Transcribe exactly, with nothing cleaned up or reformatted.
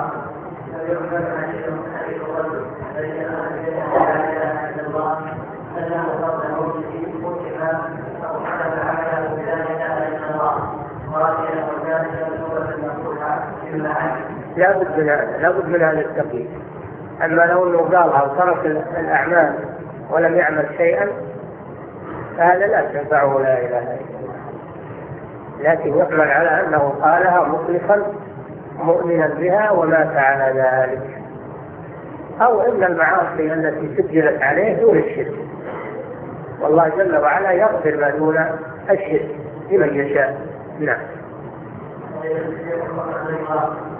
لا بد من هذا، لا بد من هذا التقييد. أما لو أنه قالها وترك الأعمال ولم يعمل شيئا فهذا لا تنفعه لا إله إلا الله، لكن يحمل على أنه قالها مخلصا مؤمنا بها ومات على ذلك، أو إن المعاصي التي سجلت عليه دون الشرك، والله جل وعلا يغفر ما دون الشرك لمن يشاء. نعم.